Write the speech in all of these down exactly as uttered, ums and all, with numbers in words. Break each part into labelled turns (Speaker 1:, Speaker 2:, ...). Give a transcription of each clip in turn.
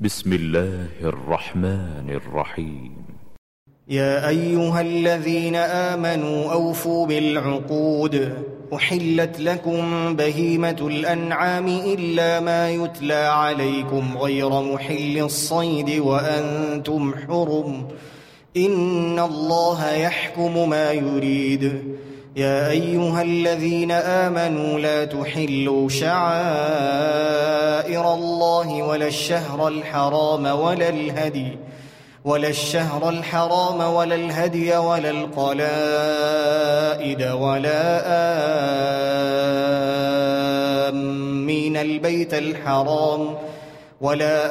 Speaker 1: بسم الله الرحمن الرحيم.
Speaker 2: يا أيها الذين آمنوا أوفوا بالعقود. أحلت لكم بهيمة الأنعام إلا ما يتلى عليكم غير محل الصيد وأنتم حرم. إن الله يحكم ما يريد. يا أيها الذين آمنوا لا تحلوا شعائر الله ولا الشهر الحرام ولا الهدي ولا الشهر الحرام ولا الهدي ولا القلائد ولا آمين البيت الحرام ولا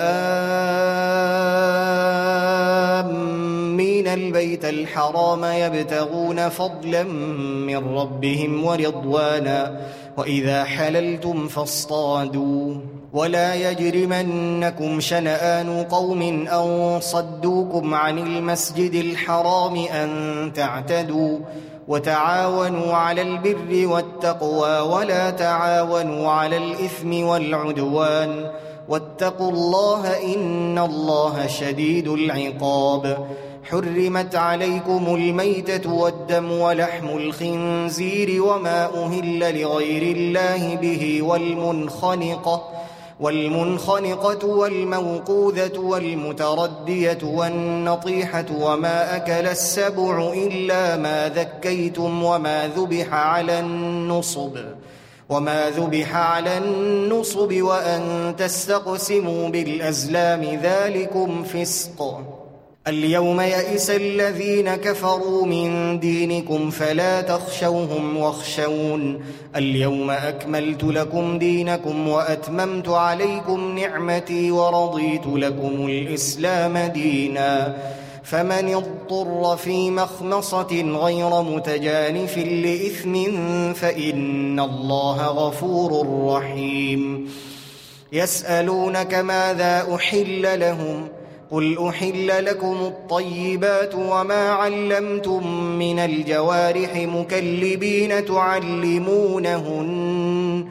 Speaker 2: آمين البيت الحرام يبتغون فضلا من ربهم ورضوانا وإذا حللتم فاصطادوا ولا يجرمنكم شنآن قوم أن صدوكم عن المسجد الحرام أن تعتدوا وتعاونوا على البر والتقوى ولا تعاونوا على الإثم والعدوان واتقوا الله إن الله شديد العقاب. حرمت عليكم الميتة والدم ولحم الخنزير وما أهل لغير الله به والمنخنقة والمنخنقة والموقوذة والمتردية والنطيحة وما أكل السبع إلا ما ذكيتم وما ذبح على النصب وما ذبح على النصب وأن تستقسموا بالأزلام ذلكم فسق. اليوم يئس الذين كفروا من دينكم فلا تخشوهم واخشون. اليوم أكملت لكم دينكم وأتممت عليكم نعمتي ورضيت لكم الإسلام دينا. فمن اضطر في مخمصة غير متجانف لإثم فإن الله غفور رحيم. يسألونك ماذا أحل لهم قل أحل لكم الطيبات وما علمتم من الجوارح مكلبين تعلمونهن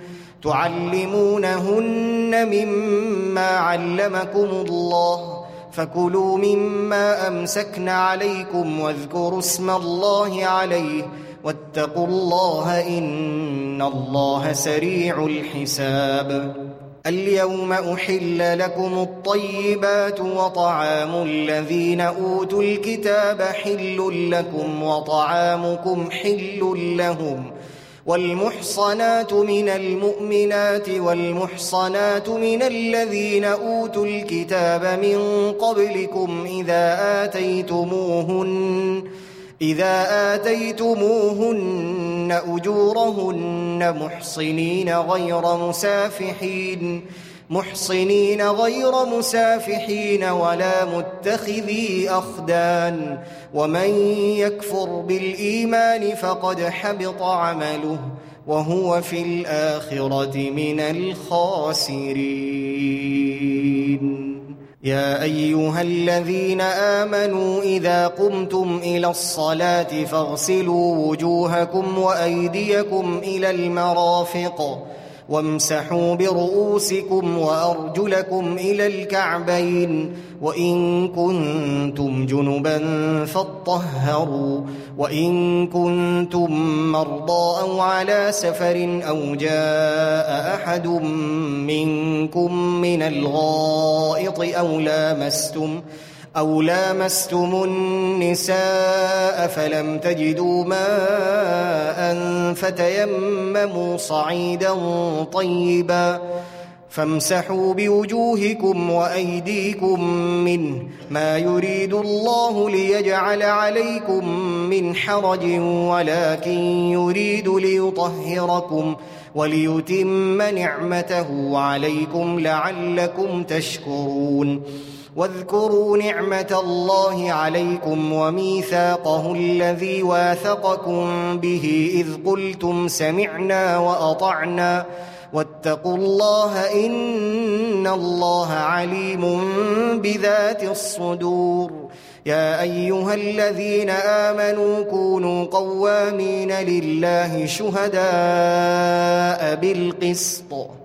Speaker 2: تعلمونهن مما علمكم الله فكلوا مما أمسكن عليكم واذكروا اسم الله عليه واتقوا الله إن الله سريع الحساب. اليوم أحل لكم الطيبات وطعام الذين أوتوا الكتاب حل لكم وطعامكم حل لهم والمحصنات من المؤمنات والمحصنات من الذين أوتوا الكتاب من قبلكم إذا آتيتموهن إذا آتيتموهن أجورهن محصنين غير مسافحين محصنين غير مسافحين ولا متخذي أخدان ومن يكفر بالإيمان فقد حبط عمله وهو في الآخرة من الخاسرين. يا أيها الذين آمنوا إذا قمتم إلى الصلاة فاغسلوا وجوهكم وأيديكم إلى المرافق وامسحوا برؤوسكم وأرجلكم إلى الكعبين وإن كنتم جنبا فاطهروا وإن كنتم مرضى أو على سفر أو جاء أحد منكم من الغائط أو لامستم أو لامستم النساء فلم تجدوا ماء فتيمموا صعيدا طيبا فامسحوا بوجوهكم وأيديكم منه ما يريد الله ليجعل عليكم من حرج ولكن يريد ليطهركم وليتم نعمته عليكم لعلكم تشكرون. واذكروا نعمة الله عليكم وميثاقه الذي واثقكم به إذ قلتم سمعنا وأطعنا واتقوا الله إن الله عليم بذات الصدور. يا أيها الذين آمنوا كونوا قوامين لله شهداء بالقسط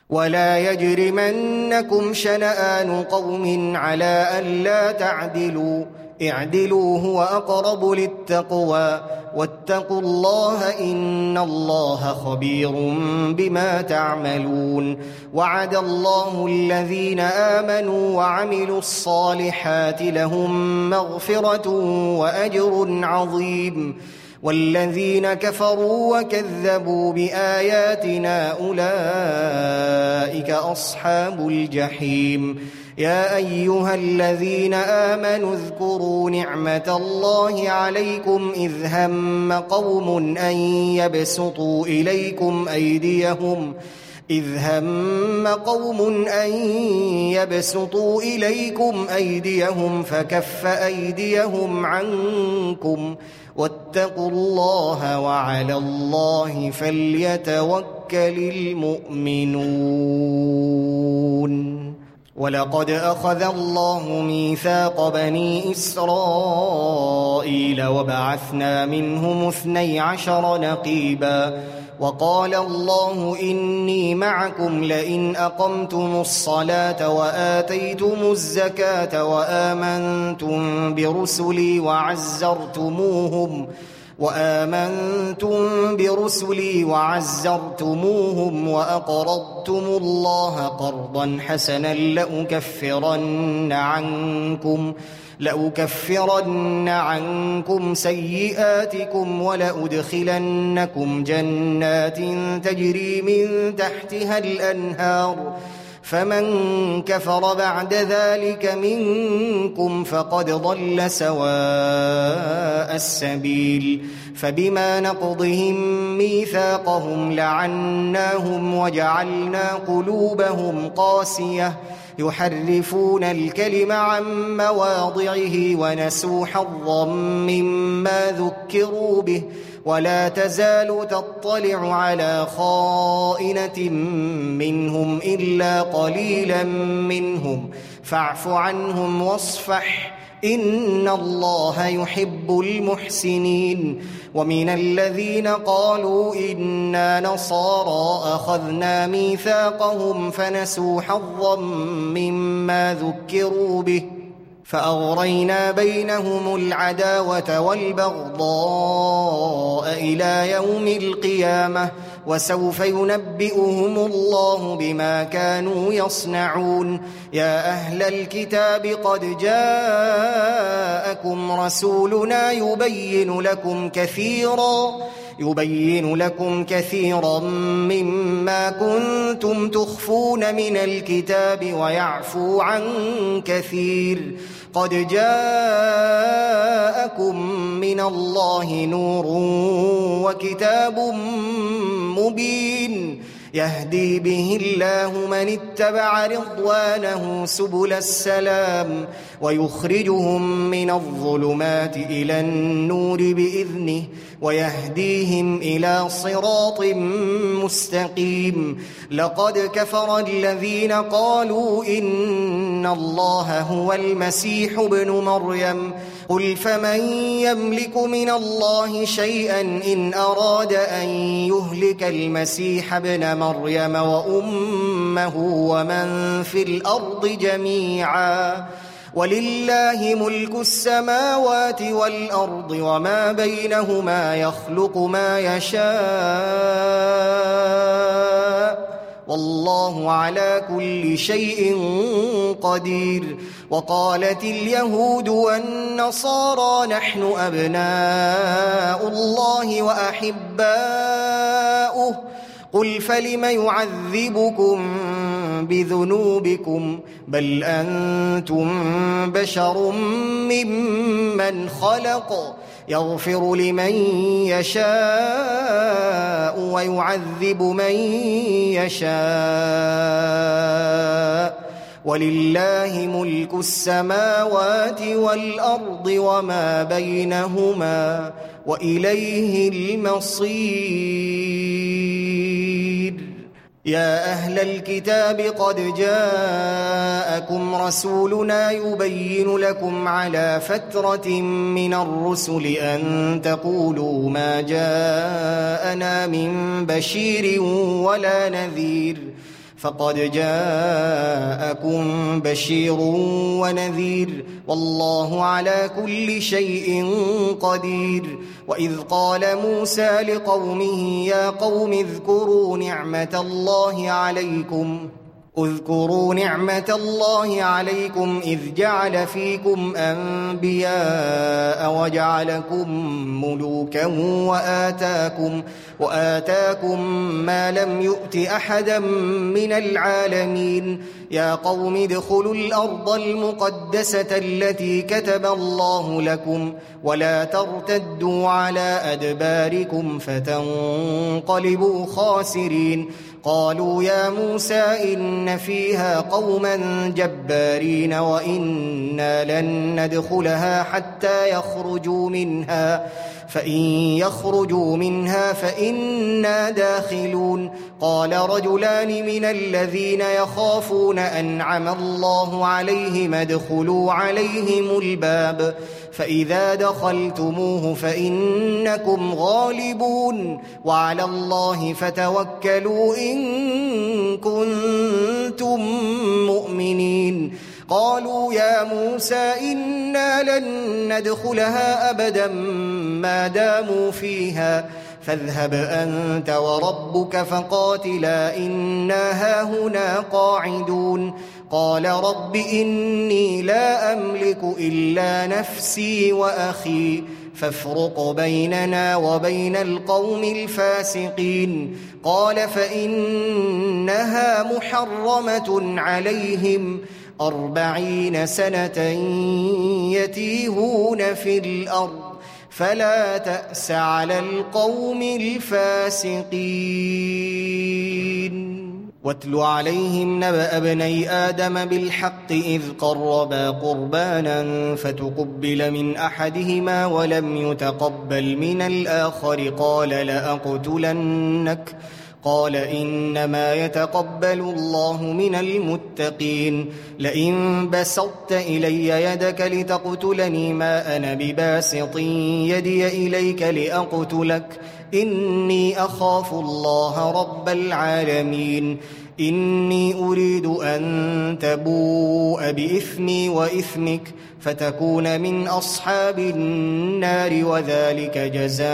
Speaker 2: ولا يجرمنكم شنآن قوم على ألا تعدلوا اعدلوا هو أقرب للتقوى واتقوا الله إن الله خبير بما تعملون. وعد الله الذين آمنوا وعملوا الصالحات لهم مغفرة وأجر عظيم، والذين كفروا وكذبوا بآياتنا أولئك أصحاب الجحيم. يا أيها الذين آمنوا اذكروا نعمة الله عليكم إذ هم قوم أن يبسطوا إليكم أيديهم إذ هم قوم أن يبسطوا إليكم أيديهم فكف أيديهم عنكم واتقوا الله وعلى الله فليتوكل المؤمنون. ولقد أخذ الله ميثاق بني إسرائيل وبعثنا منهم اثني عشر نقيبا وقال الله إني معكم لئن أقمتم الصلاة وآتيتم الزكاة وآمنتم برسلي وعزرتموهم وآمنتم برسلي وعزرتموهم وأقرضتم الله قرضا حسنا لأكفرن عنكم لأكفرن عنكم سيئاتكم ولأدخلنكم جنات تجري من تحتها الأنهار فمن كفر بعد ذلك منكم فقد ضل سواء السبيل. فبما نقضهم ميثاقهم لعناهم وجعلنا قلوبهم قاسية يحرفون الكلم عن مواضعه ونسوا حظا مما ذكروا به ولا تزال تطلع على خائنة منهم إلا قليلا منهم فاعف عنهم واصفح إن الله يحب المحسنين. ومن الذين قالوا إنا نصارى أخذنا ميثاقهم فنسوا حظا مما ذكروا به فأغرينا بينهم العداوة والبغضاء إلى يوم القيامة وسوف ينبئهم الله بما كانوا يصنعون. يا أهل الكتاب قد جاءكم رسولنا يبين لكم كثيرا يبين لكم كثيرا مما كنتم تخفون من الكتاب ويعفو عن كثير. قد جاءكم من الله نور وكتاب مبين يهدي به الله من اتبع رضوانه سبل السلام ويخرجهم من الظلمات إلى النور بإذنه ويهديهم إلى صراط مستقيم. لقد كفر الذين قالوا إن الله هو المسيح ابن مريم قل فمن يملك من الله شيئا إن أراد أن يهلك المسيح ابن مريم وأمه ومن في الأرض جميعا ولله ملك السماوات والأرض وما بينهما يخلق ما يشاء والله على كل شيء قدير. وقالت اليهود والنصارى نحن أبناء الله وأحباؤه قل فلم يعذبكم بذنوبكم بل أنتم بشر ممن خلق يغفر لمن يشاء ويعذب من يشاء ولله ملك السماوات والأرض وما بينهما وإليه المصير. يا أهل الكتاب قد جاءكم رسولنا يبين لكم على فترة من الرسل أن تقولوا ما جاءنا من بشير ولا نذير فقد جاءكم بشير ونذير والله على كل شيء قدير. وإذ قال موسى لقومه يا قوم اذكروا نعمة الله عليكم اذكروا نعمة الله عليكم إذ جعل فيكم أنبياء وجعلكم ملوكا وآتاكم, وآتاكم ما لم يؤت أحدا من العالمين. يا قوم ادخلوا الأرض المقدسة التي كتب الله لكم ولا ترتدوا على أدباركم فتنقلبوا خاسرين. قالوا يا موسى إن فيها قوما جبارين وإنا لن ندخلها حتى يخرجوا منها فإن يخرجوا منها فإنا داخلون. قال رجلان من الذين يخافون أنعم الله عليهم ادخلوا عليهم الباب فإذا دخلتموه فإنكم غالبون وعلى الله فتوكلوا إن كنتم مؤمنين. قالوا يا موسى إنا لن ندخلها أبدا ما داموا فيها فاذهب أنت وربك فقاتلا إنا هاهنا قاعدون. قال رب إني لا أملك إلا نفسي وأخي فافرق بيننا وبين القوم الفاسقين. قال فإنها محرمة عليهم أربعين سنة يتيهون في الأرض فلا تأس على القوم الفاسقين. واتل عليهم نبأ ابني آدم بالحق إذ قربا قربانا فتقبل من أحدهما ولم يتقبل من الآخر قال لأقتلنك قال إنما يتقبل الله من المتقين. لئن بسطت إلي يدك لتقتلني ما أنا بباسط يدي إليك لأقتلك إني أخاف الله رب العالمين. إني أريد أن تبوء بإثمي وإثمك فتكون من أصحاب النار وذلك جزاء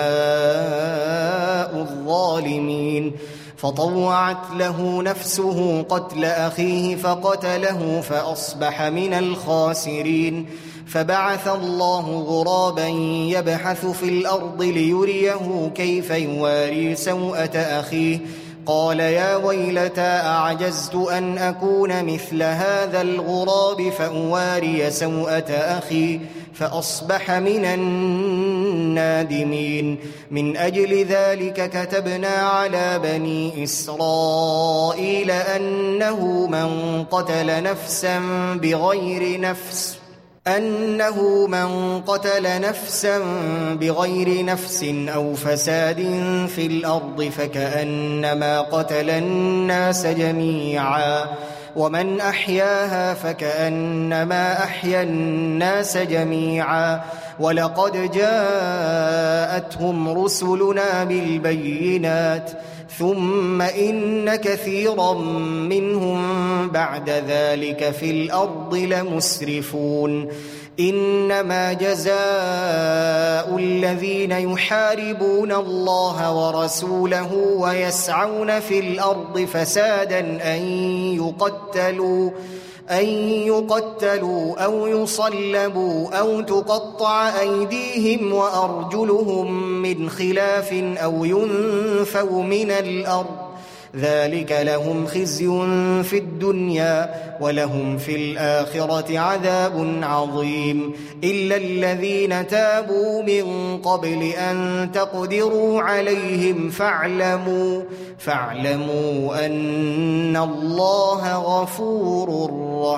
Speaker 2: الظالمين. فطوعت له نفسه قتل أخيه فقتله فأصبح من الخاسرين. فبعث الله غرابا يبحث في الأرض ليريه كيف يواري سوءة أخيه قال يا ويلتى أعجزت أن أكون مثل هذا الغراب فأواري سوءة أخي فأصبح من النادمين. من أجل ذلك كتبنا على بني إسرائيل أنه من قتل نفسا بغير نفس أنه من قتل نفسا بغير نفس أو فساد في الأرض فكأنما قتل الناس جميعا ومن أحياها فكأنما أحيا الناس جميعا. ولقد جاءتهم رسلنا بالبينات ثم إن كثيرا منهم بعد ذلك في الأرض لمسرفون. إنما جزاء الذين يحاربون الله ورسوله ويسعون في الأرض فسادا أن يقتلوا أن يقتلوا أو يصلبوا أو تقطع أيديهم وأرجلهم من خلاف أو ينفوا من الأرض ذلك لهم خزي في الدنيا ولهم في الآخرة عذاب عظيم. إلا الذين تابوا من قبل أن تقدروا عليهم فاعلموا فاعلموا أن الله غفور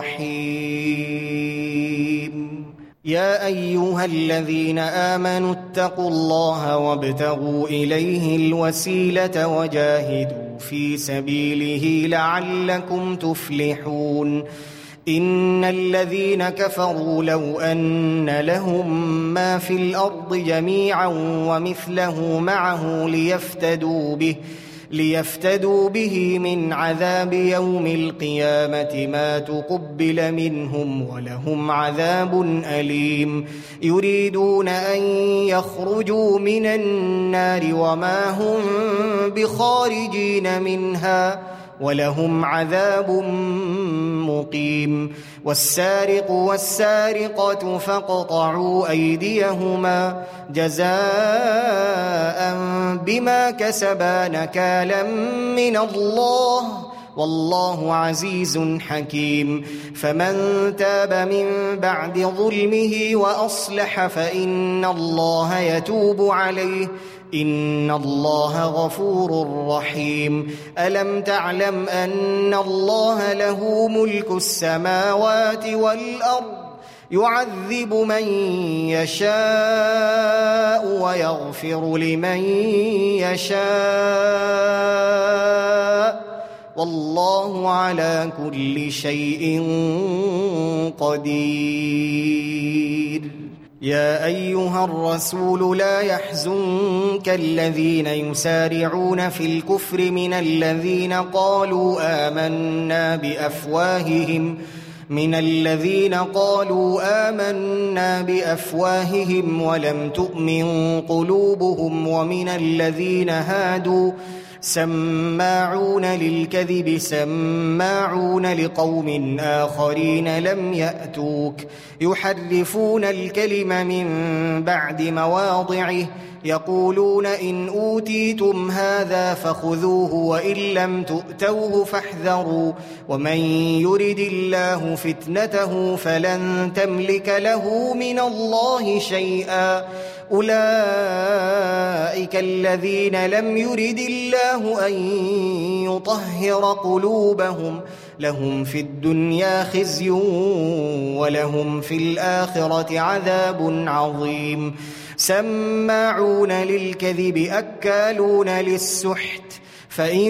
Speaker 2: رحيم. يا أيها الذين آمنوا اتقوا الله وابتغوا إليه الوسيلة وجاهدوا في سبيله لعلكم تفلحون. إن الذين كفروا لو أن لهم ما في الأرض جميعا ومثله معه ليفتدوا به ليفتدوا به من عذاب يوم القيامة ما تقبل منهم ولهم عذاب أليم يريدون أن يخرجوا من النار وما هم بخارجين منها ولهم عذاب مقيم والسارق والسارقة فاقطعوا أيديهما جزاء بما كسبا نكالا من الله والله عزيز حكيم فمن تاب من بعد ظلمه وأصلح فإن الله يتوب عليه إن الله غفور رحيم ألم تعلم أن الله له ملك السماوات والأرض يعذب من يشاء ويغفر لمن يشاء والله على كل شيء قدير يا أيها الرسول لا يحزنك الذين يسارعون في الكفر من الذين قالوا آمنا بأفواههم من الذين قالوا آمنا بأفواههم ولم تؤمن قلوبهم ومن الذين هادوا سماعون للكذب سماعون لقوم آخرين لم يأتوك يحرفون الكلم من بعد مواضعه يقولون إن أوتيتم هذا فخذوه وإن لم تؤتوه فاحذروا ومن يرد الله فتنته فلن تملك له من الله شيئا أولئك الذين لم يرد الله أن يطهر قلوبهم لهم في الدنيا خزي ولهم في الآخرة عذاب عظيم سماعون للكذب أكالون للسحت فإن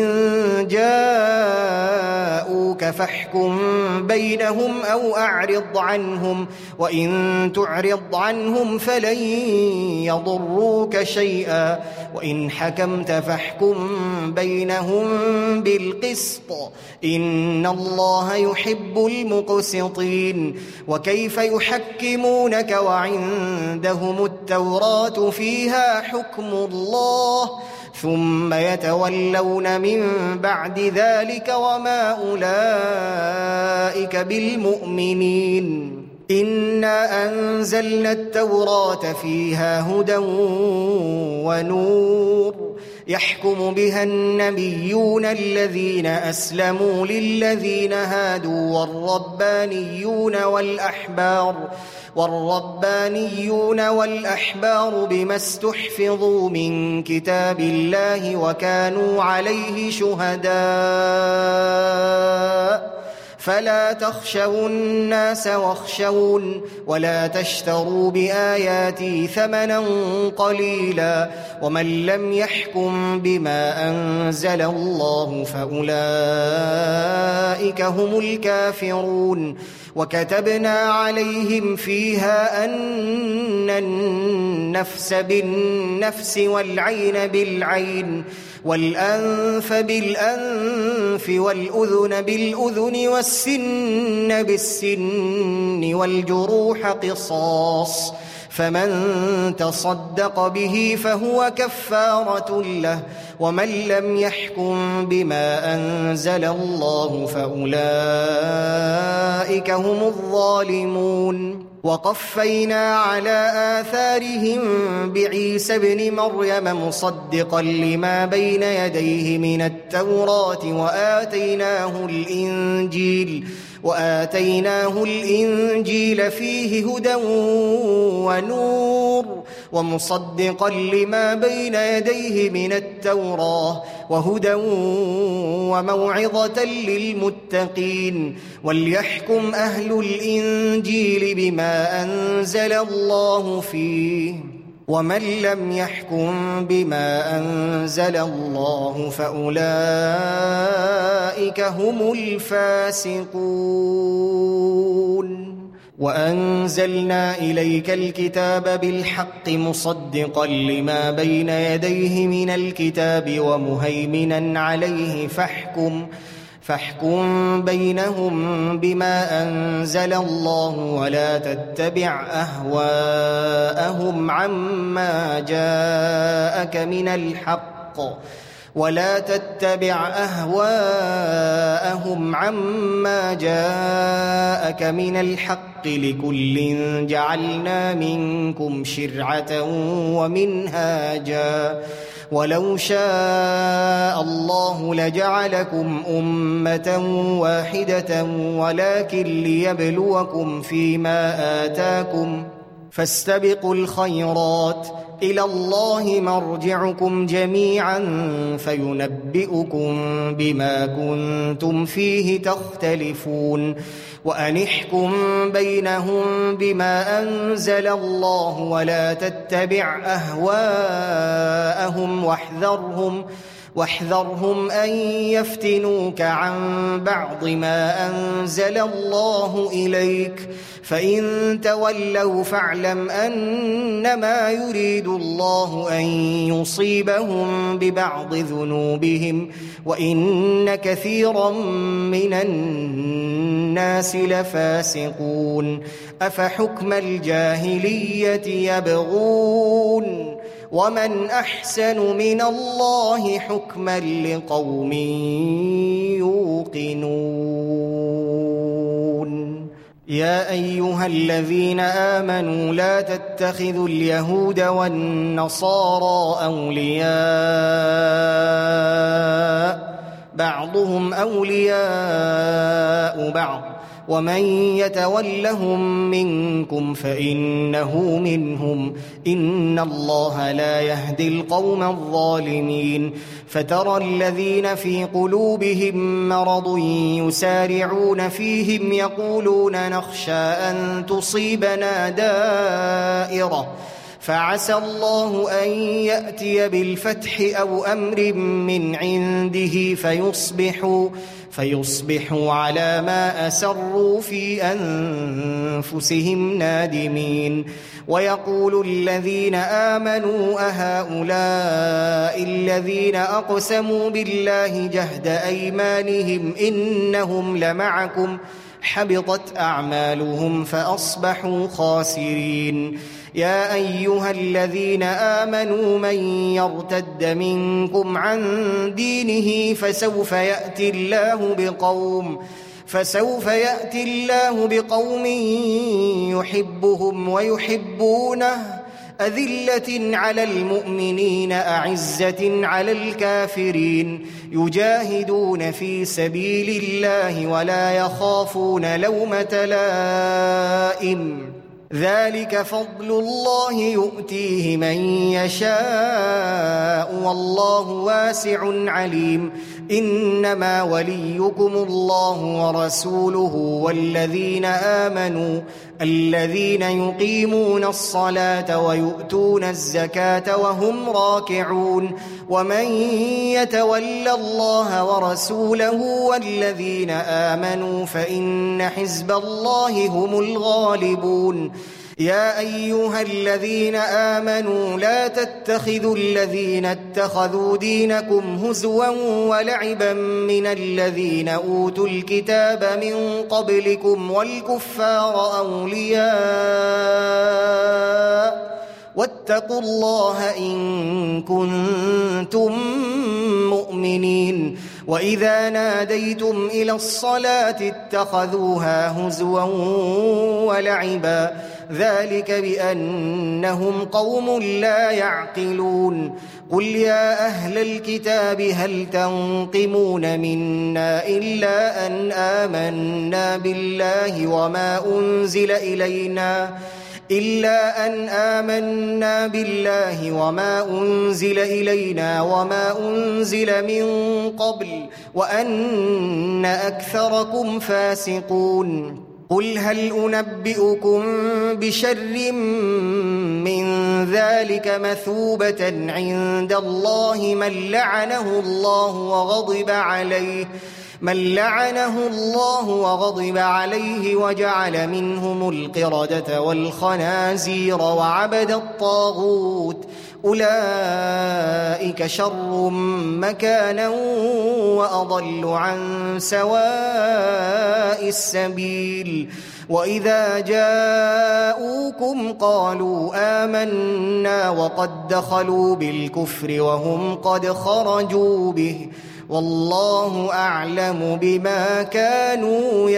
Speaker 2: جاءوك فاحكم بينهم أو أعرض عنهم وإن تعرض عنهم فلن يضروك شيئا وإن حكمت فاحكم بينهم بالقسط إن الله يحب المقسطين وكيف يحكمونك وعندهم التوراة فيها حكم الله ثم يتولون من بعد ذلك وما أولئك بالمؤمنين إنا أنزلنا التوراة فيها هدى ونور يحكم بها النبيون الذين أسلموا للذين هادوا والربانيون والأحبار والربانيون والأحبار بما استحفظوا من كتاب الله وكانوا عليه شهداء فلا تخشوا الناس واخشون ولا تشتروا بآياتي ثمنا قليلا ومن لم يحكم بما أنزل الله فأولئك هم الكافرون وكتبنا عليهم فيها أن النفس بالنفس والعين بالعين والأنف بالأنف والأذن بالأذن والسن بالسن والجروح قصاص فمن تصدق به فهو كفارة له ومن لم يحكم بما أنزل الله فأولئك هم الظالمون وقفينا على آثارهم بعيسى ابن مريم مصدقا لما بين يديه من التوراة وآتيناه الإنجيل وآتيناه الإنجيل فيه هدى ونور ومصدقا لما بين يديه من التوراة وهدى وموعظة للمتقين وليحكم أهل الإنجيل بما أنزل الله فيه ومن لم يحكم بما أنزل الله فأولئك هم الفاسقون وأنزلنا إليك الكتاب بالحق مصدقا لما بين يديه من الكتاب ومهيمنا عليه فاحكم فاحكم بينهم بما أنزل الله ولا تتبع أهواءهم عما جاءك من الحق ولا تتبع أهواءهم عما جاءك من الحق لكل جعلنا منكم شرعة ومنهاجا ولو شاء الله لجعلكم أمة واحدة ولكن ليبلوكم فيما آتاكم فاستبقوا الخيرات إلى الله مرجعكم جميعا فينبئكم بما كنتم فيه تختلفون وأن احكم بينهم بما أنزل الله ولا تتبع أهواءهم واحذرهم واحذرهم أن يفتنوك عن بعض ما أنزل الله إليك فإن تولوا فاعلم أنما يريد الله أن يصيبهم ببعض ذنوبهم وإن كثيرا من الناس لفاسقون أفحكم الجاهلية يبغون ومن أحسن من الله حكما لقوم يوقنون يا أيها الذين آمنوا لا تتخذوا اليهود والنصارى أولياء بعضهم أولياء بعض ومن يتولهم منكم فإنه منهم إن الله لا يهدي القوم الظالمين فترى الذين في قلوبهم مرض يسارعون فيهم يقولون نخشى أن تصيبنا دائرة فعسى الله أن يأتي بالفتح أو أمر من عنده فيصبحوا فيصبحوا على ما أسروا في أنفسهم نادمين ويقول الذين آمنوا أهؤلاء الذين أقسموا بالله جهد أيمانهم إنهم لمعكم حبطت أعمالهم فأصبحوا خاسرين يا أيها الذين آمنوا من يرتد منكم عن دينه فسوف يأتي الله بقوم فسوف يأتي الله بقوم يحبهم ويحبونه أذلة على المؤمنين أعزة على الكافرين يجاهدون في سبيل الله ولا يخافون لومة لائم ذلك فضل الله يؤتيه من يشاء والله واسع عليم إنما وليكم الله ورسوله والذين آمنوا الذين يقيمون الصلاة ويؤتون الزكاة وهم راكعون ومن يتول الله ورسوله والذين آمنوا فإن حزب الله هم الغالبون يا أيها الذين آمنوا لا تتخذوا الذين اتخذوا دينكم هزوا ولعبا من الذين أوتوا الكتاب من قبلكم والكفار أولياء واتقوا الله إن كنتم مؤمنين وإذا ناديتم إلى الصلاة اتخذوها هزوا ولعبا ذلك بأنهم قوم لا يعقلون قل يا أهل الكتاب هل تنقمون منا إلا أن آمنا بالله وما أنزل إلينا إلا أن آمنا بالله وما أنزل إلينا وما أنزل من قبل وأن أكثركم فاسقون قل هل أنبئكم بشر من ذلك مثوبة عند الله من لعنه الله وغضب عليه من لعنه الله وغضب عليه وجعل منهم القردة والخنازير وعبد الطاغوت أولئك شر مكانا وأضل عن سواء السبيل وإذا جاءوكم قالوا آمنا وقد دخلوا بالكفر وهم قد خرجوا به والله أعلم بما كانوا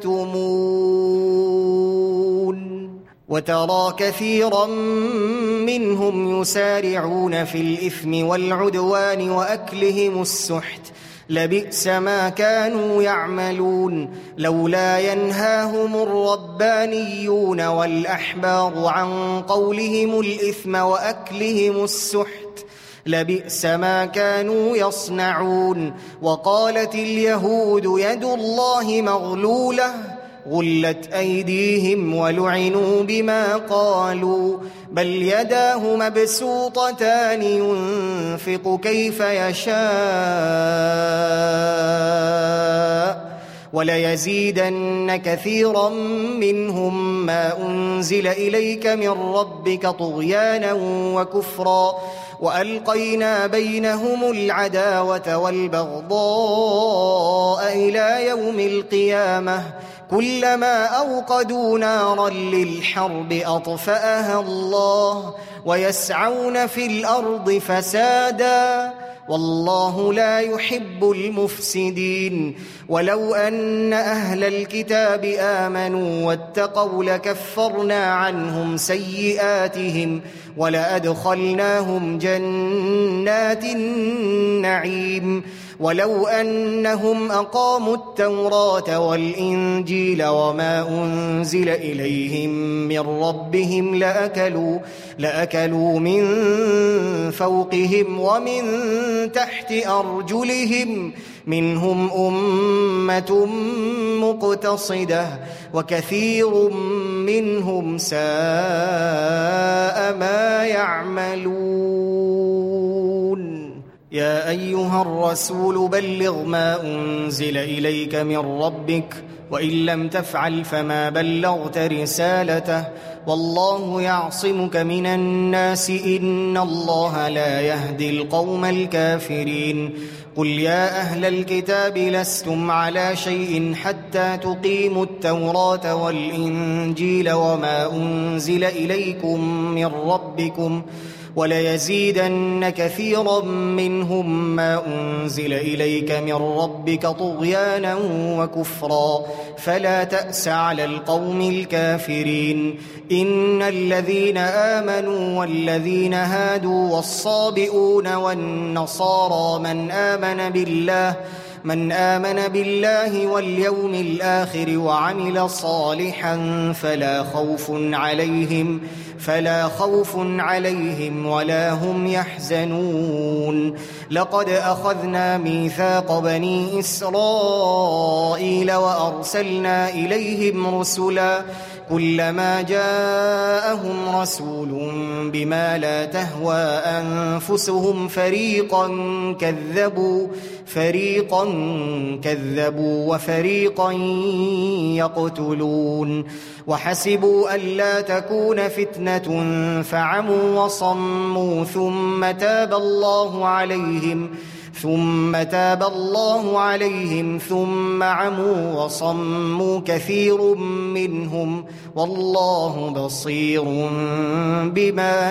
Speaker 2: يكتمون. وترى كثيرا منهم يسارعون في الإثم والعدوان وأكلهم السحت لبئس ما كانوا يعملون لولا ينهاهم الربانيون والأحبار عن قولهم الإثم وأكلهم السحت لبئس ما كانوا يصنعون. وقالت اليهود يد الله مغلولة غلت أيديهم ولعنوا بما قالوا بل يداه مبسوطتان ينفق كيف يشاء وليزيدن كثيرا منهم ما أنزل إليك من ربك طغيانا وكفرا وألقينا بينهم العداوة والبغضاء إلى يوم القيامة كلما أوقدوا نارا للحرب أطفأها الله ويسعون في الأرض فسادا والله لا يحب المفسدين. ولو أن أهل الكتاب آمنوا واتقوا لكفرنا عنهم سيئاتهم ولأدخلناهم جنات النعيم ولو أنهم أقاموا التوراة والإنجيل وما أنزل إليهم من ربهم لأكلوا, لأكلوا من فوقهم ومن تحت أرجلهم منهم أمة مقتصدة وكثير منهم ساء ما يعملون. يا أيها الرسول بلغ ما أنزل إليك من ربك وإن لم تفعل فما بلغت رسالته والله يعصمك من الناس إن الله لا يهدي القوم الكافرين. قل يا أهل الكتاب لستم على شيء حتى تقيموا التوراة والإنجيل وما أنزل إليكم من ربكم وليزيدن كثيرا منهم ما أنزل إليك من ربك طغيانا وكفرا فلا تأس على القوم الكافرين. إن الذين آمنوا والذين هادوا والصابئون والنصارى من آمن بالله من آمن بالله واليوم الآخر وعمل صالحا فلا خوف عليهم فلا خوف عليهم ولا هم يحزنون. لقد أخذنا ميثاق بني إسرائيل وأرسلنا إليهم رسلا كلما جاءهم رسول بما لا تهوى أنفسهم فريقا كذبوا فريقا كذبوا وفريقا يقتلون. وحسبوا ألا تكون فتنة فعموا وصموا ثم تاب الله عليهم ثم تاب الله عليهم ثم عموا وصموا كثير منهم والله بصير بما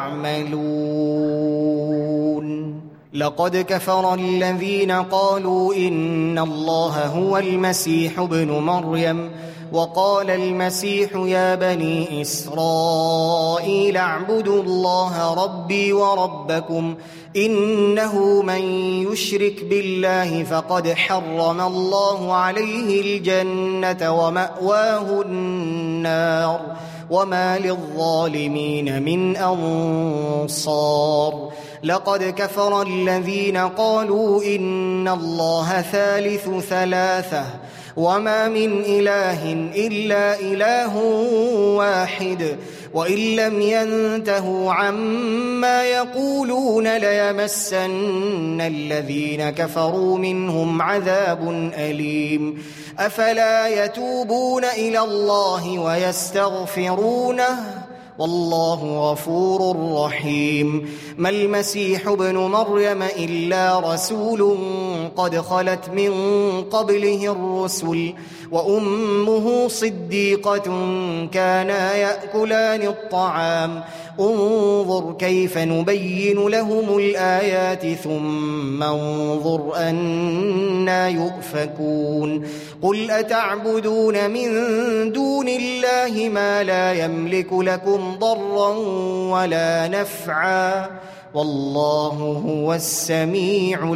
Speaker 2: يعملون. لقد كفر الذين قالوا إن الله هو المسيح ابن مريم وقال المسيح يا بني إسرائيل اعبدوا الله ربي وربكم إنه من يشرك بالله فقد حرم الله عليه الجنة ومأواه النار وما للظالمين من أنصار. لقد كفر الذين قالوا إن الله ثالث ثلاثة وما من إله إلا إله واحد وإن لم ينتهوا عما يقولون ليمسن الذين كفروا منهم عذاب أليم أفلا يتوبون إلى الله ويستغفرونه والله غفور رحيم ما المسيح ابن مريم إلا رسول قد خلت من قبله الرسل وأمه صديقة كانا يأكلان الطعام انظر كيف نبين لهم الآيات ثم انظر أنا يؤفكون قل أتعبدون من دون الله ما لا يملك لكم ضرا ولا نفعا والله هو السميع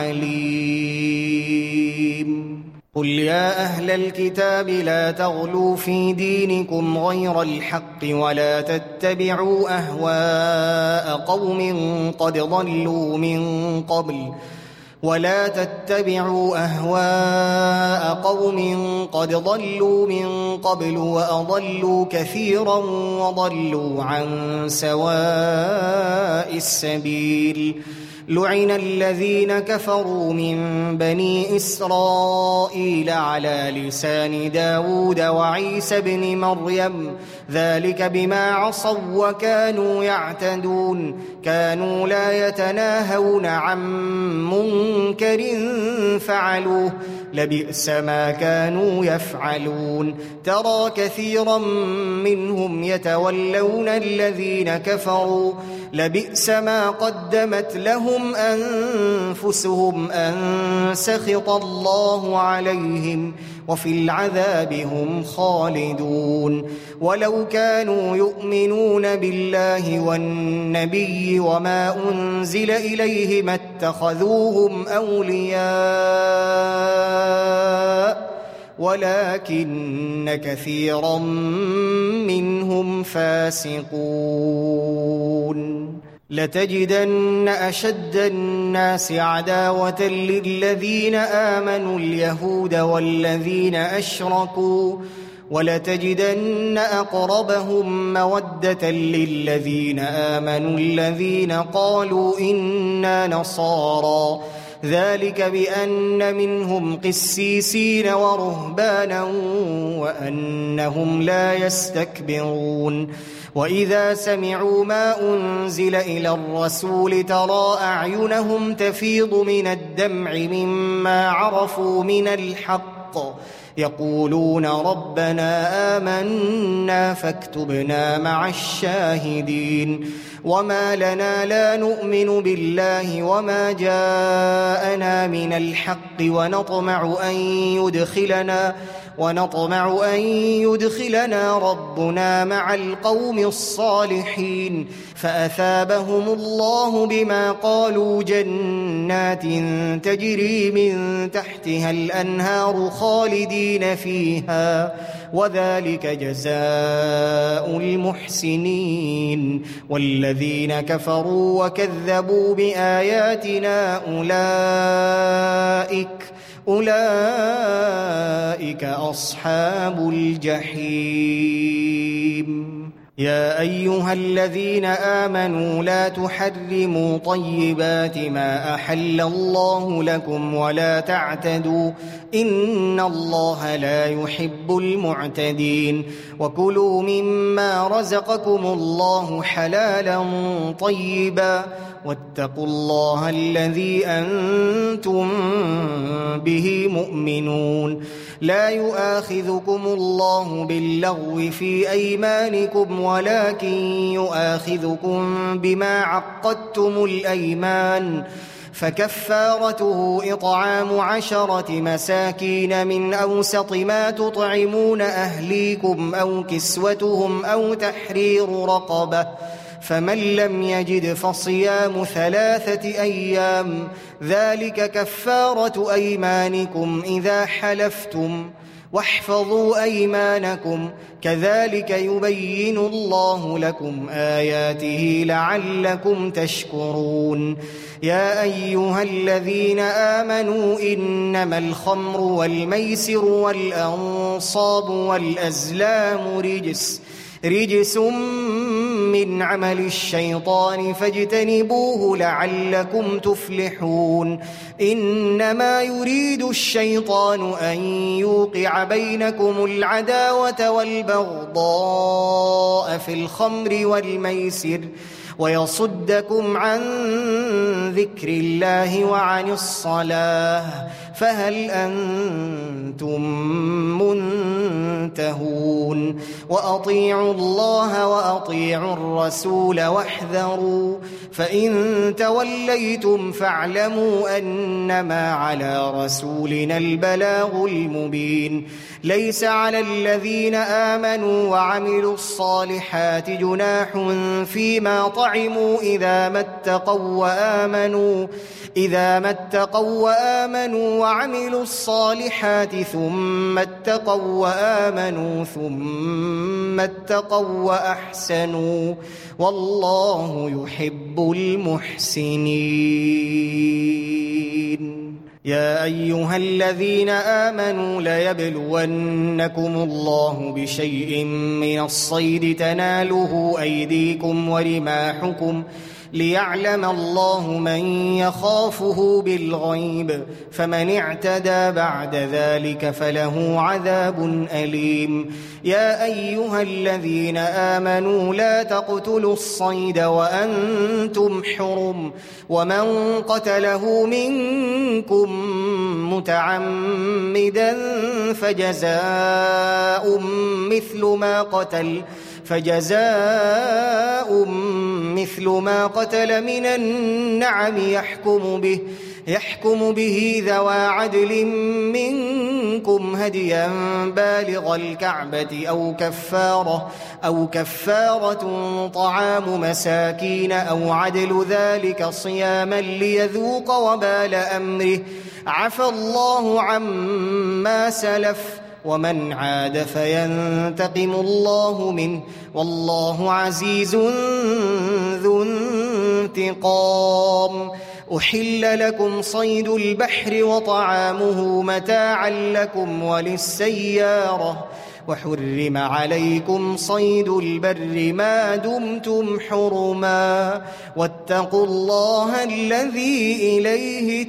Speaker 2: العليم قل يا أهل الكتاب لا تغلوا في دينكم غير الحق ولا تتبعوا أهواء قوم قد ضلوا من قبل ولا تتبعوا أهواء قوم قد ضلوا من قبل وأضلوا كثيرا وضلوا عن سواء السبيل لعن الذين كفروا من بني إسرائيل على لسان داود وعيسى بن مريم ذلك بما عصوا وكانوا يعتدون كانوا لا يتناهون عن منكر فعلوه لبئس ما كانوا يفعلون ترى كثيرا منهم يتولون الذين كفروا لبئس ما قدمت لهم أنفسهم أن سخط الله عليهم وفي العذاب هم خالدون ولو كانوا يؤمنون بالله والنبي وما أنزل إليه ما اتخذوهم أولياء ولكن كثيرا منهم فاسقون لتجدن أشد الناس عداوة للذين آمنوا اليهود والذين أشركوا ولتجدن أقربهم مودة للذين آمنوا الذين قالوا إنا نصارى ذلك بأن منهم قسيسين ورهبانا وأنهم لا يستكبرون وإذا سمعوا ما أنزل إلى الرسول ترى أعينهم تفيض من الدمع مما عرفوا من الحق يقولون ربنا آمنا فاكتبنا مع الشاهدين وما لنا لا نؤمن بالله وما جاءنا من الحق ونطمع أن يدخلنا ونطمع أن يدخلنا ربنا مع القوم الصالحين فأثابهم الله بما قالوا جنات تجري من تحتها الأنهار خالدين فيها وذلك جزاء المحسنين والذين كفروا وكذبوا بآياتنا أولئك أولئك أصحاب الجحيم يا أيها الذين آمنوا لا تحرموا طيبات ما أحل الله لكم ولا تعتدوا إن الله لا يحب المعتدين وكلوا مما رزقكم الله حلالا طيبا واتقوا الله الذي أنتم به مؤمنون لا يؤاخذكم الله باللغو في أيمانكم ولكن يؤاخذكم بما عقدتم الأيمان فكفارته إطعام عشرة مساكين من أوسط ما تطعمون أهليكم أو كسوتهم أو تحرير رقبة فمن لم يجد فصيام ثلاثة أيام ذلك كفارة أيمانكم إذا حلفتم واحفظوا أيمانكم كذلك يبين الله لكم آياته لعلكم تشكرون يا أيها الذين آمنوا إنما الخمر والميسر والأنصاب والأزلام رجس رجس من عمل الشيطان فاجتنبوه لعلكم تفلحون إنما يريد الشيطان أن يوقع بينكم العداوة والبغضاء في الخمر والميسر ويصدكم عن ذكر الله وعن الصلاة فهل أنتم منتهون وأطيعوا الله وأطيعوا الرسول واحذروا فإن توليتم فاعلموا أنما على رسولنا البلاغ المبين ليس على الذين آمنوا وعملوا الصالحات جناح فيما طعموا إذا ما اتقوا وآمنوا إذا ما اتقوا وآمنوا وعملوا الصالحات ثم اتقوا وآمنوا ثم اتقوا وأحسنوا والله يحب المحسنين يا أيها الذين آمنوا ليبلونكم الله بشيء من الصيد تناله أيديكم ورماحكم ليعلم الله من يخافه بالغيب فمن اعتدى بعد ذلك فله عذاب أليم يا أيها الذين آمنوا لا تقتلوا الصيد وأنتم حرم ومن قتله منكم متعمدا فجزاء مثل ما قتل فجزاء مثل ما قتل من النعم يحكم به يحكم به ذوى عدل منكم هديا بالغ الكعبة أو كفارة أو كفارة طعام مساكين أو عدل ذلك صياما ليذوق وبال أمره عفى الله عما سلف ومن عاد فينتقم الله منه والله عزيز ذو انتقام أحل لكم صيد البحر وطعامه متاعا لكم وللسيارة وحرم عليكم صيد البر ما دمتم حرما واتقوا الله الذي إليه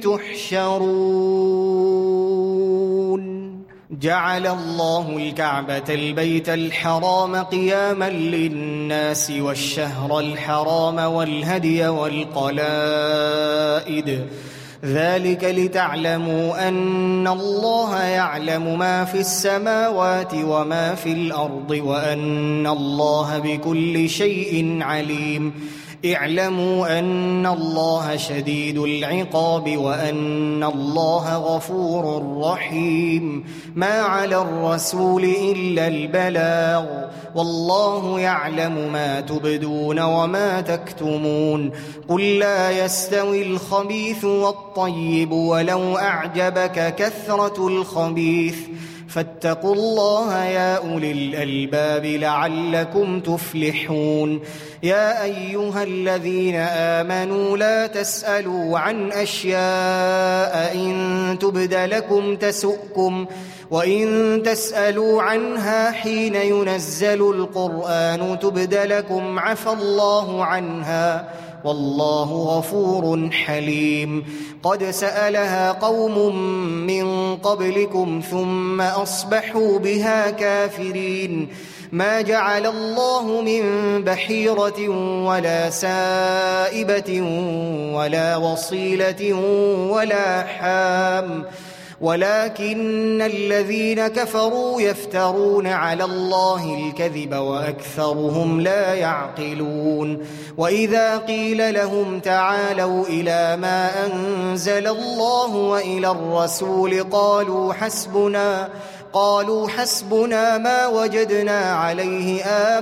Speaker 2: تحشرون جعل الله الكعبة البيت الحرام قياما للناس والشهر الحرام والهدي والقلائد ذلك لتعلموا أن الله يعلم ما في السماوات وما في الأرض وأن الله بكل شيء عليم اعلموا أن الله شديد العقاب وأن الله غفور رحيم ما على الرسول إلا البلاغ والله يعلم ما تبدون وما تكتمون قل لا يستوي الخبيث والطيب ولو أعجبك كثرة الخبيث فاتقوا الله يا أولي الألباب لعلكم تفلحون يا أيها الذين آمنوا لا تسألوا عن أشياء إن تبد لكم تسؤكم وإن تسألوا عنها حين ينزل القرآن تبد لكم عفى الله عنها والله غفور حليم قد سألها قوم من قبلكم ثم أصبحوا بها كافرين ما جعل الله من بحيرة ولا سائبة ولا وصيلة ولا حام ولكن الذين كفروا يفترون على الله الكذب وأكثرهم لا يعقلون وإذا قيل لهم تعالوا إلى ما أنزل الله وإلى الرسول قالوا حسبنا قالوا حسبنا ما وجدنا عليه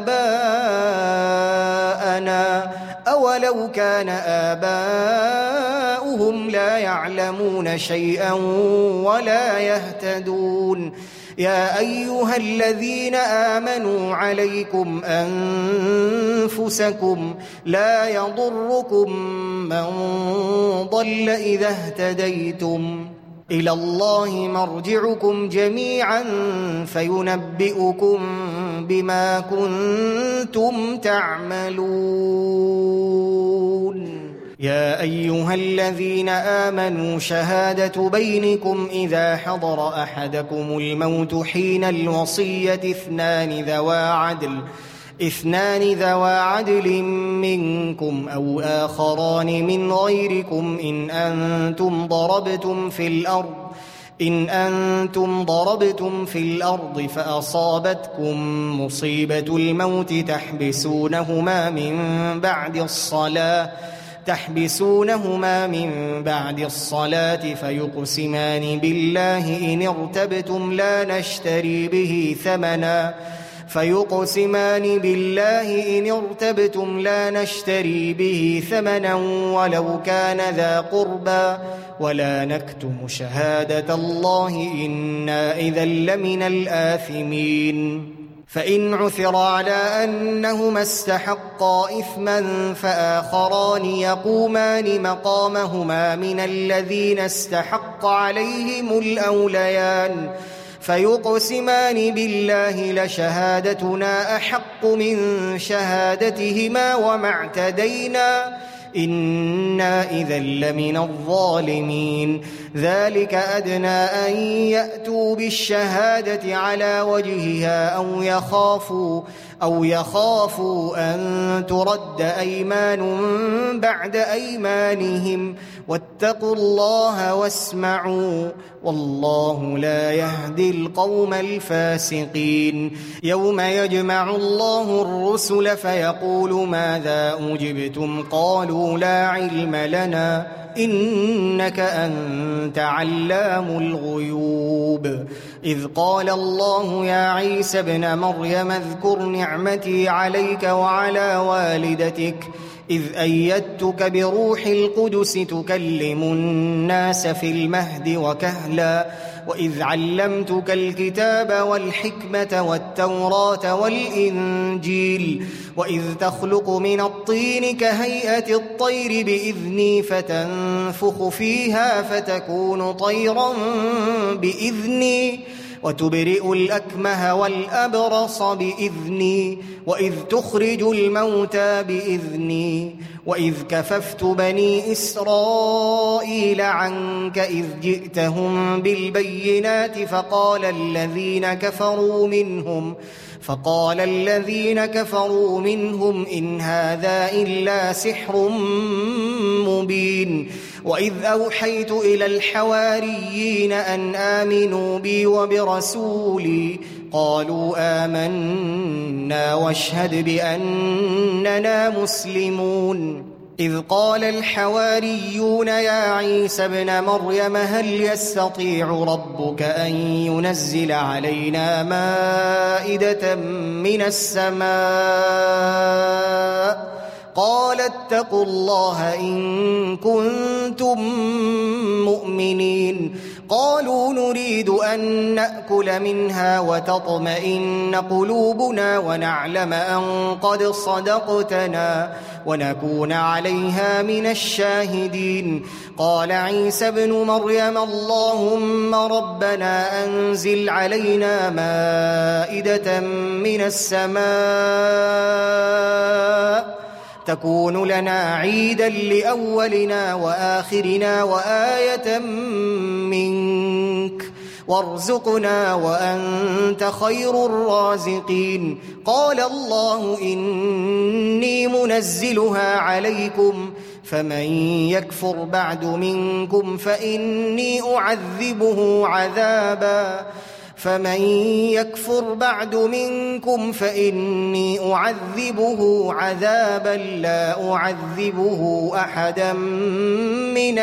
Speaker 2: آباءنا أولو كان آباؤهم لا يعلمون شيئا ولا يهتدون يا أيها الذين آمنوا عليكم أنفسكم لا يضركم من ضل إذا اهتديتم إلى الله مرجعكم جميعا فينبئكم بما كنتم تعملون. يا أيها الذين آمنوا شهادة بينكم إذا حضر أحدكم الموت حين الوصية اثنان ذوى عدل اثنان ذوى عدل منكم أو آخران من غيركم إن أنتم ضربتم في الأرض إن أنتم ضربتم في الأرض فأصابتكم مصيبة الموت تحبسونهما من بعد الصلاة تحبسونهما من بعد الصلاة فيقسمان بالله إن ارتبتم لا نشتري به ثمنا فيقسمان بالله إن ارتبتم لا نشتري به ثمنا ولو كان ذا قربى ولا نكتم شهادة الله إنا إذا لمن الآثمين. فإن عثر على أنهما استحقا إثما فآخران يقومان مقامهما من الذين استحق عليهم الأوليان فيقسمان بالله لشهادتنا أحق من شهادتهما وما اعتدينا إنا إذا لمن الظالمين. ذلك أدنى أن يأتوا بالشهادة على وجهها أو يخافوا أو يخافوا أن ترد أيمان بعد أيمانهم واتقوا الله واسمعوا والله لا يهدي القوم الفاسقين. يوم يجمع الله الرسل فيقول ماذا أجبتم قالوا لا علم لنا إنك أنت علام الغيوب. إذ قال الله يا عيسى ابن مريم اذكر نعمتي عليك وعلى والدتك إذ أيدتك بروح القدس تكلم الناس في المهد وكهلا وإذ علمتك الكتاب والحكمة والتوراة والإنجيل وإذ تخلق من الطين كهيئة الطير بإذني فتنفخ فيها فتكون طيرا بإذني وتبرئ الأكمه والأبرص بإذني وإذ تخرج الموتى بإذني وإذ كففت بني إسرائيل عنك إذ جئتهم بالبينات فقال الذين كفروا منهم فقال الذين كفروا منهم إن هذا إلا سحر مبين. وإذ أوحيت إلى الحواريين أن آمنوا بي وبرسولي قالوا آمنا واشهد بأننا مسلمون. إذ قال الحواريون يا عيسى ابن مريم هل يستطيع ربك أن ينزل علينا مائدة من السماء قال اتقوا الله إن كنتم مؤمنين. قالوا نريد أن نأكل منها وتطمئن قلوبنا ونعلم أن قد صدقتنا ونكون عليها من الشاهدين. قال عيسى ابن مريم اللهم ربنا أنزل علينا مائدة من السماء تكون لنا عيدا لأولنا وآخرنا وآية منك وارزقنا وأنت خير الرازقين. قال الله إني منزلها عليكم فمن يكفر بعد منكم فإني أعذبه عذابا فمن يكفر بعد منكم فإني أعذبه عذابا لا أعذبه أحدا من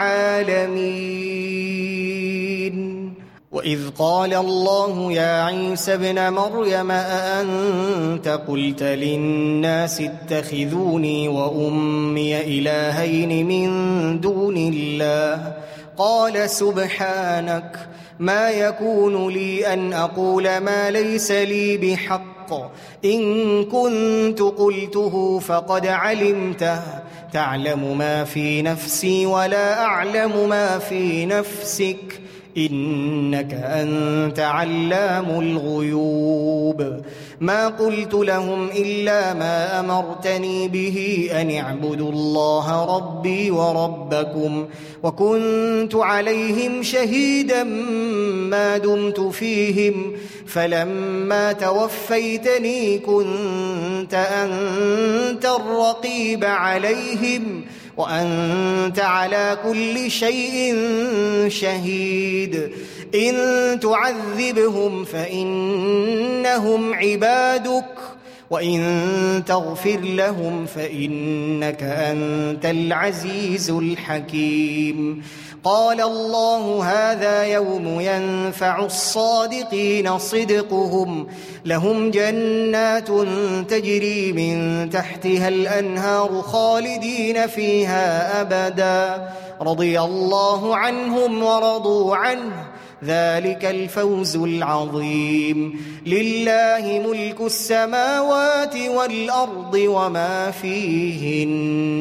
Speaker 2: العالمين. وإذ قال الله يا عيسى ابن مريم أأنت قلت للناس اتخذوني وأمي إلهين من دون الله قال سبحانك ما يكون لي أن أقول ما ليس لي بحق بالحق إن كنت قلته فقد علمته تعلم ما في نفسي ولا أعلم ما في نفسك إنك أنت علام الغيوب ما قلت لهم إلا ما أمرتني به أن اعبدوا الله ربي وربكم وكنت عليهم شهيدا ما دمت فيهم فلما توفيتني كنت أنت الرقيب عليهم وأنت على كل شيء شهيد إن تعذبهم فإنهم عبادك وإن تغفر لهم فإنك أنت العزيز الحكيم قال الله هذا يوم ينفع الصادقين صدقهم لهم جنات تجري من تحتها الأنهار خالدين فيها أبدا رضي الله عنهم ورضوا عنه ذلك الفوز العظيم لله ملك السماوات والأرض وما فيهن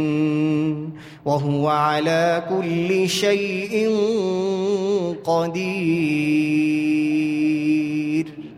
Speaker 2: وهو على كل شيء قدير.